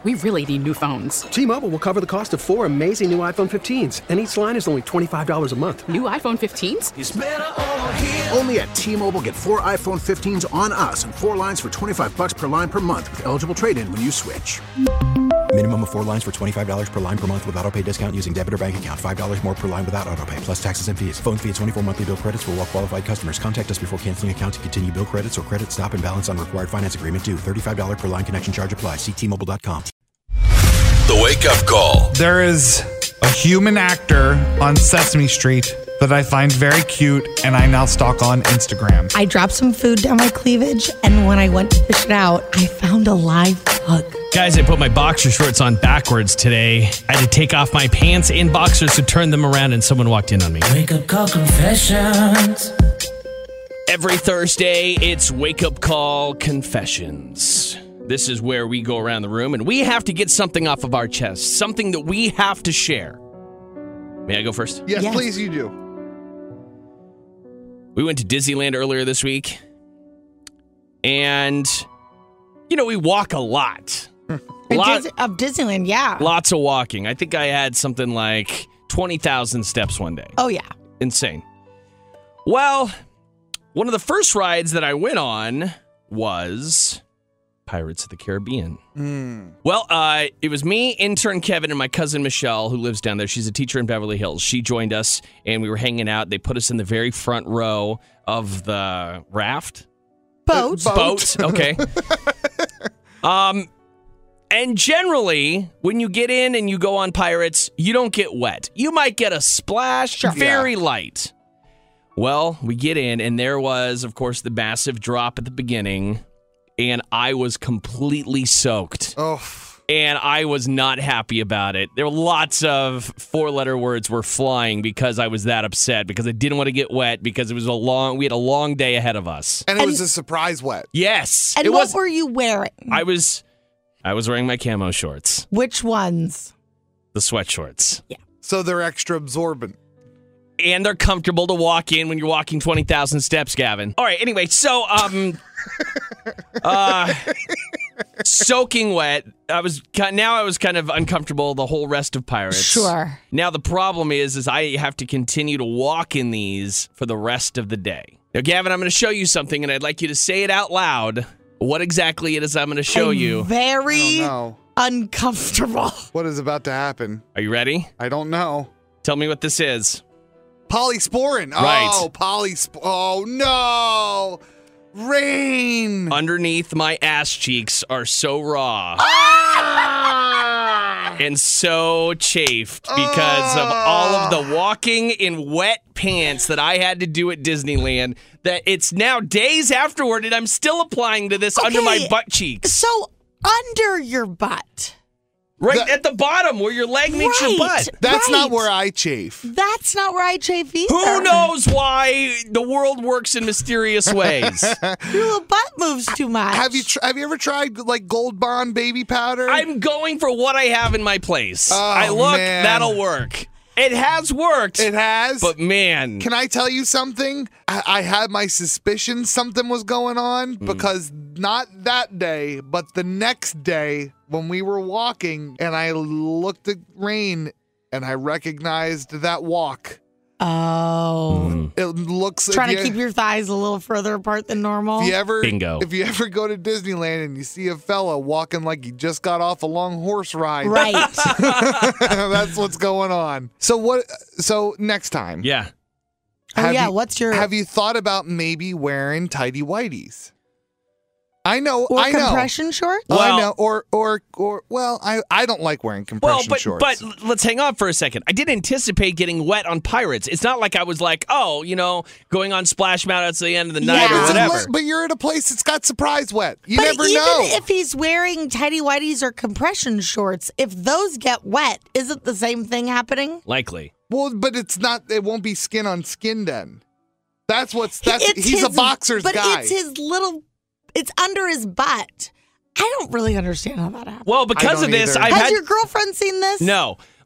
We really need new phones. T-Mobile will cover the cost of 4 amazing new iPhone 15s, and each line is only $25 a month. New iPhone 15s? It's better over here. Only at T-Mobile, get 4 iPhone 15s on us and 4 lines for $25 per line per month with eligible trade-in when you switch. Minimum of 4 lines for $25 per line per month with autopay discount using debit or bank account. $5 more per line without autopay, plus taxes and fees. Phone fee at 24 monthly bill credits for well-qualified customers. Contact us before canceling account to continue bill credits or credit stop and balance on required finance agreement due. $35 per line connection charge applies. See T-Mobile.com. The Wake Up Call. There is a human actor on Sesame Street that I find very cute, and I now stalk on Instagram. I dropped some food down my cleavage, and when I went to fish it out, I found a live bug. Guys, I put my boxer shorts on backwards today. I had to take off my pants and boxers to turn them around, and someone walked in on me. Wake Up Call Confessions. Every Thursday, it's Wake Up Call Confessions. This is where we go around the room, and we have to get something off of our chest, something that we have to share. May I go first? Yes, please, you do. We went to Disneyland earlier this week, and, you know, we walk a lot. Of Disneyland, yeah. Lots of walking. I think I had something like 20,000 steps one day. Oh, yeah. Insane. Well, one of the first rides that I went on was Pirates of the Caribbean. Well, it was me, intern Kevin, and my cousin Michelle, who lives down there. She's a teacher in Beverly Hills. She joined us, and we were hanging out. They put us in the very front row of the raft. Boat. Okay. And generally, when you get in and you go on Pirates, you don't get wet. You might get a splash, very light. Well, we get in, and there was, of course, the massive drop at the beginning, and I was completely soaked. Oh. And I was not happy about it. There were lots of 4-letter words were flying because I was that upset, because I didn't want to get wet, because it was we had a long day ahead of us. And it was a surprise wet. Yes. And what were you wearing? I was wearing my camo shorts. Which ones? The sweat shorts. Yeah. So they're extra absorbent. And they're comfortable to walk in when you're walking 20,000 steps, Gavin. All right, anyway, so soaking wet. I was kind of uncomfortable the whole rest of Pirates. Sure. Now the problem is I have to continue to walk in these for the rest of the day. Now, Gavin, I'm going to show you something, and I'd like you to say it out loud. What exactly it is I'm going to show you. Very uncomfortable. What is about to happen? Are you ready? I don't know. Tell me what this is. Polysporin. Right. Oh, oh, no. Rain. Underneath my ass cheeks are so raw. And so chafed because of all of the walking in wet pants that I had to do at Disneyland, that it's now days afterward and I'm still applying to this under my butt cheeks. So under your butt. Right at the bottom where your leg meets your butt. That's not where I chafe. That's not where I chafe either. Who knows why the world works in mysterious ways? Your little butt moves too much. Have you ever tried like Gold Bond baby powder? I'm going for what I have in my place. Man. That'll work. It has worked. It has? But man. Can I tell you something? I had my suspicions something was going on because not that day, but the next day when we were walking and I looked at Rain and I recognized that walk. Oh. It looks trying to keep your thighs a little further apart than normal. Bingo. If you ever go to Disneyland and you see a fella walking like he just got off a long horse ride. Right. That's what's going on. So next time. Yeah. Have you thought about maybe wearing tighty whities? I know. Compression shorts? Well, I know. I don't like wearing compression shorts. But let's hang on for a second. I didn't anticipate getting wet on Pirates. It's not like I was like, going on Splash Mountain at the end of the night or whatever. But you're at a place that's got surprise wet. You but never even know. If he's wearing tighty whities or compression shorts, if those get wet, isn't the same thing happening? Likely. Well, but it's not. It won't be skin on skin then. He's a boxer's guy. But it's his little. It's under his butt. I don't really understand how that happens. Well, because of this, Has your girlfriend seen this? No.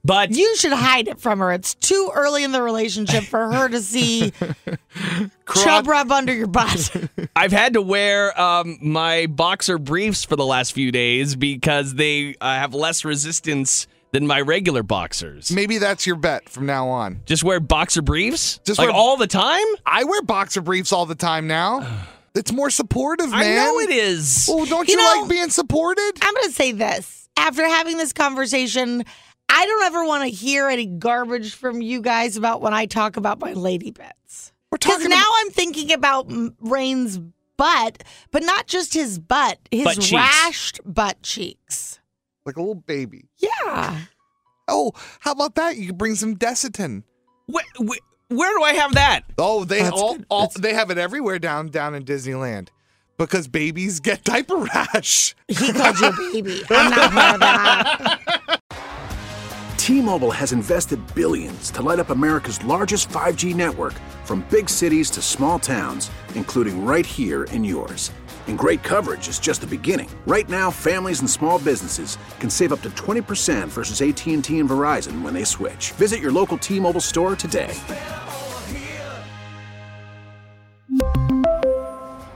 But you should hide it from her. It's too early in the relationship for her to see chub rub under your butt. I've had to wear my boxer briefs for the last few days because they have less resistance than my regular boxers. Maybe that's your bet from now on. Just wear boxer briefs? Just like wear- all the time? I wear boxer briefs all the time now. It's more supportive, man. I know it is. Oh, don't you like being supported? I'm going to say this. After having this conversation, I don't ever want to hear any garbage from you guys about when I talk about my lady bits. Because now I'm thinking about Rain's butt, but not just his butt, his rashed butt cheeks. Like a little baby. Yeah. Oh, how about that? You can bring some Desitin. Where do I have that? Oh, they they have it everywhere down in Disneyland because babies get diaper rash. He called you a baby. I'm not part of that. T-Mobile has invested billions to light up America's largest 5G network, from big cities to small towns, including right here in yours. And great coverage is just the beginning. Right now, families and small businesses can save up to 20% versus AT&T and Verizon when they switch. Visit your local T-Mobile store today.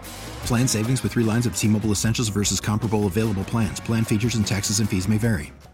Plan savings with 3 lines of T-Mobile Essentials versus comparable available plans. Plan features and taxes and fees may vary.